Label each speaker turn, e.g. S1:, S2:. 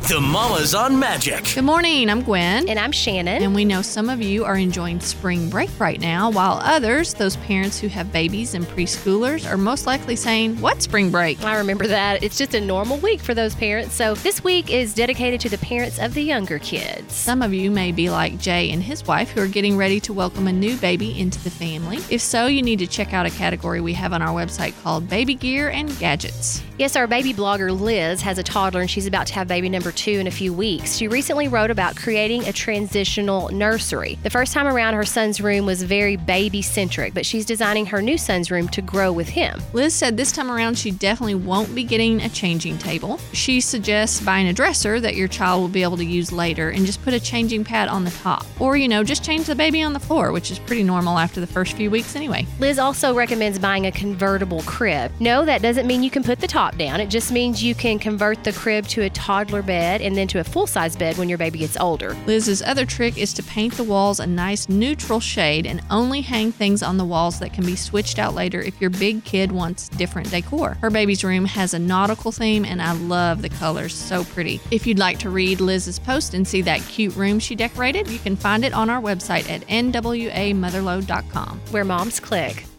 S1: The Mamas on Magic.
S2: Good morning, I'm Gwen.
S3: And I'm Shannon.
S2: And we know some of you are enjoying spring break right now, while others, those parents who have babies and preschoolers, are most likely saying, what spring break?
S3: I remember that. It's just a normal week for those parents. So this week is dedicated to the parents of the younger kids.
S2: Some of you may be like Jay and his wife who are getting ready to welcome a new baby into the family. If so, you need to check out a category we have on our website called Baby Gear and Gadgets.
S3: Yes, our baby blogger Liz has a toddler and she's about to have baby number 2 in a few weeks. She recently wrote about creating a transitional nursery. The first time around, her son's room was very baby-centric, but she's designing her new son's room to grow with him.
S2: Liz said this time around she definitely won't be getting a changing table. She suggests buying a dresser that your child will be able to use later and just put a changing pad on the top. Or, just change the baby on the floor, which is pretty normal after the first few weeks anyway.
S3: Liz also recommends buying a convertible crib. No, that doesn't mean you can put the top down. It just means you can convert the crib to a toddler bed and then to a full-size bed when your baby gets older.
S2: Liz's other trick is to paint the walls a nice neutral shade and only hang things on the walls that can be switched out later if your big kid wants different decor. Her baby's room has a nautical theme and I love the colors, so pretty. If you'd like to read Liz's post and see that cute room she decorated, you can find it on our website at nwamotherlode.com.
S3: Where moms click.